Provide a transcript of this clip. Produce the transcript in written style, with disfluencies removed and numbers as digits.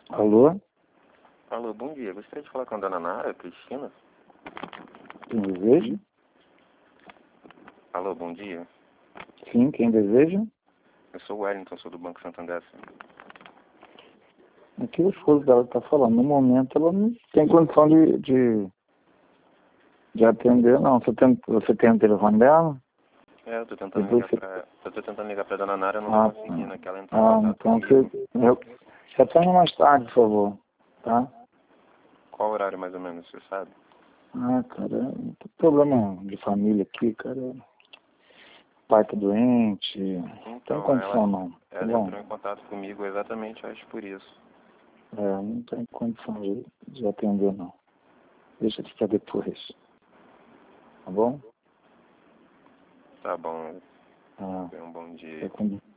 Alô? Alô, bom dia. Gostaria de falar com a dona Nara, Cristina. Quem deseja? Alô, bom dia. Sim, quem deseja? Eu sou o Wellington, sou do Banco Santander. O que o esposo dela está falando? No momento ela não tem condição de atender, não. Você tem o telefone dela? Eu tô tentando ligar pra dona Nara, eu não tô conseguindo, é que ela entrou em contato então comigo. retorne mais tarde, por favor. Tá? Qual horário mais ou menos, você sabe? Cara, tem problema de família aqui, cara. O pai tá doente. Não tem condição, não. Tá Ela bom? entrou em contato comigo exatamente, acho por isso. Não tem condição de atender, não. Deixa de ficar depois. Tá bom? Tá bom, Ah, tenha um bom dia. fica com